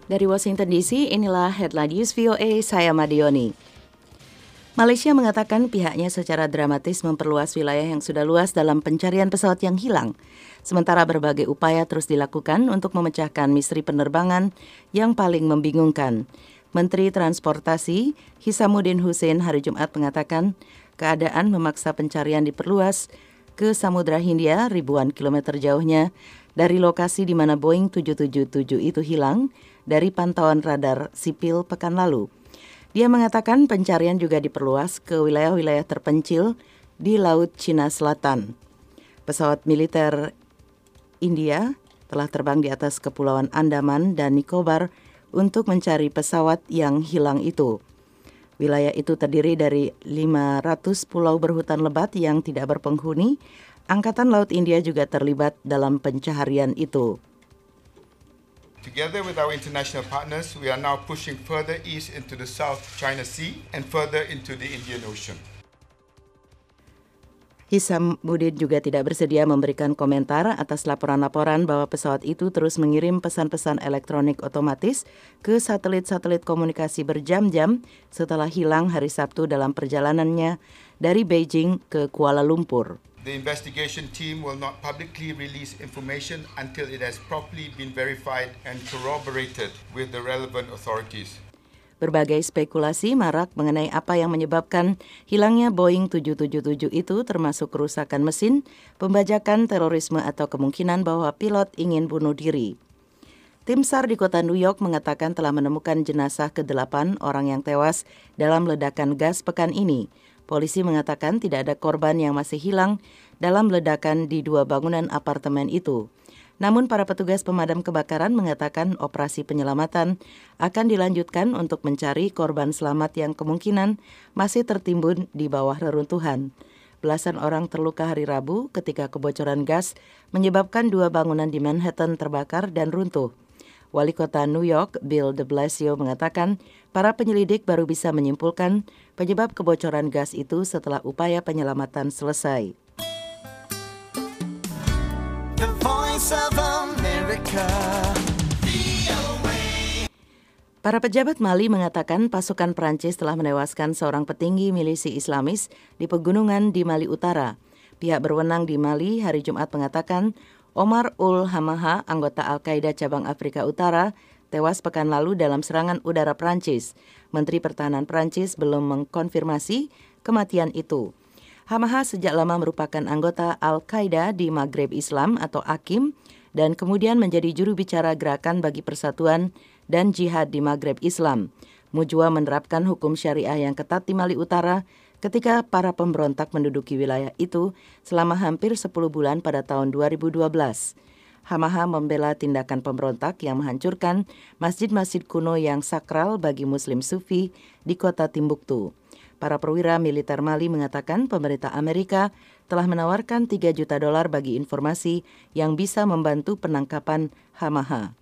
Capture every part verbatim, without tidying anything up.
Dari Washington D C, inilah Headline News V O A, saya Madioni. Malaysia mengatakan pihaknya secara dramatis memperluas wilayah yang sudah luas dalam pencarian pesawat yang hilang. Sementara berbagai upaya terus dilakukan untuk memecahkan misteri penerbangan yang paling membingungkan. Menteri Transportasi Hishamuddin Hussein hari Jumat mengatakan keadaan memaksa pencarian diperluas ke Samudra Hindia ribuan kilometer jauhnya dari lokasi di mana Boeing tujuh tujuh tujuh itu hilang dari pantauan radar sipil pekan lalu. Dia mengatakan pencarian juga diperluas ke wilayah-wilayah terpencil di Laut Cina Selatan. Pesawat militer India telah terbang di atas Kepulauan Andaman dan Nicobar untuk mencari pesawat yang hilang itu. Wilayah itu terdiri dari lima ratus pulau berhutan lebat yang tidak berpenghuni. Angkatan Laut India juga terlibat dalam pencaharian itu. Together with our international partners, we are now pushing further east into the South China Sea and further into the Indian Ocean. Hishamuddin juga tidak bersedia memberikan komentar atas laporan-laporan bahwa pesawat itu terus mengirim pesan-pesan elektronik otomatis ke satelit-satelit komunikasi berjam-jam setelah hilang hari Sabtu dalam perjalanannya dari Beijing ke Kuala Lumpur. The investigation team will not publicly release information until it has properly been verified and corroborated with the relevant authorities. Berbagai spekulasi marak mengenai apa yang menyebabkan hilangnya Boeing tujuh tujuh tujuh itu, termasuk kerusakan mesin, pembajakan, terorisme, atau kemungkinan bahwa pilot ingin bunuh diri. Tim SAR di kota New York mengatakan telah menemukan jenazah kedelapan orang yang tewas dalam ledakan gas pekan ini. Polisi mengatakan tidak ada korban yang masih hilang dalam ledakan di dua bangunan apartemen itu. Namun para petugas pemadam kebakaran mengatakan operasi penyelamatan akan dilanjutkan untuk mencari korban selamat yang kemungkinan masih tertimbun di bawah reruntuhan. Belasan orang terluka hari Rabu ketika kebocoran gas menyebabkan dua bangunan di Manhattan terbakar dan runtuh. Wali kota New York, Bill de Blasio, mengatakan para penyelidik baru bisa menyimpulkan penyebab kebocoran gas itu setelah upaya penyelamatan selesai. The Voice of America. Para pejabat Mali mengatakan pasukan Prancis telah menewaskan seorang petinggi milisi Islamis di pegunungan di Mali Utara. Pihak berwenang di Mali hari Jumat mengatakan Omar Ul Hamaha, anggota Al-Qaeda cabang Afrika Utara, tewas pekan lalu dalam serangan udara Prancis. Menteri Pertahanan Prancis belum mengkonfirmasi kematian itu. Hamaha sejak lama merupakan anggota Al-Qaeda di Maghreb Islam atau A Q I M dan kemudian menjadi juru bicara Gerakan Bagi Persatuan dan Jihad di Maghreb Islam. Mujwa menerapkan hukum syariah yang ketat di Mali Utara ketika para pemberontak menduduki wilayah itu selama hampir sepuluh bulan pada tahun dua ribu dua belas. Hamaha membela tindakan pemberontak yang menghancurkan masjid-masjid kuno yang sakral bagi Muslim Sufi di kota Timbuktu. Para perwira militer Mali mengatakan pemerintah Amerika telah menawarkan tiga juta dolar bagi informasi yang bisa membantu penangkapan Hamaha.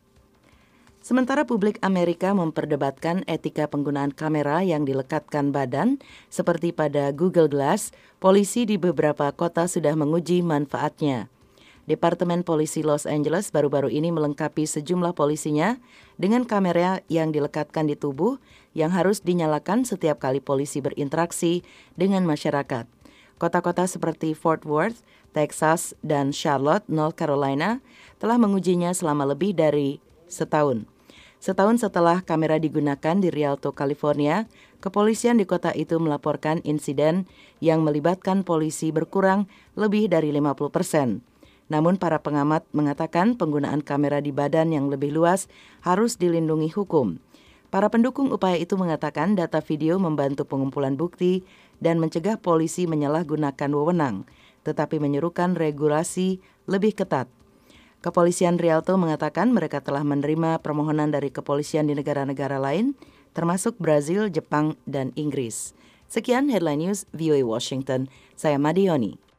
Sementara publik Amerika memperdebatkan etika penggunaan kamera yang dilekatkan badan, seperti pada Google Glass, polisi di beberapa kota sudah menguji manfaatnya. Departemen Polisi Los Angeles baru-baru ini melengkapi sejumlah polisinya dengan kamera yang dilekatkan di tubuh yang harus dinyalakan setiap kali polisi berinteraksi dengan masyarakat. Kota-kota seperti Fort Worth, Texas, dan Charlotte, North Carolina telah mengujinya selama lebih dari setahun. Setahun setelah kamera digunakan di Rialto, California, kepolisian di kota itu melaporkan insiden yang melibatkan polisi berkurang lebih dari lima puluh persen. Namun para pengamat mengatakan penggunaan kamera di badan yang lebih luas harus dilindungi hukum. Para pendukung upaya itu mengatakan data video membantu pengumpulan bukti dan mencegah polisi menyalahgunakan wewenang, tetapi menyerukan regulasi lebih ketat. Kepolisian Rialto mengatakan mereka telah menerima permohonan dari kepolisian di negara-negara lain, termasuk Brazil, Jepang, dan Inggris. Sekian Headline News V O A Washington. Saya Madioni.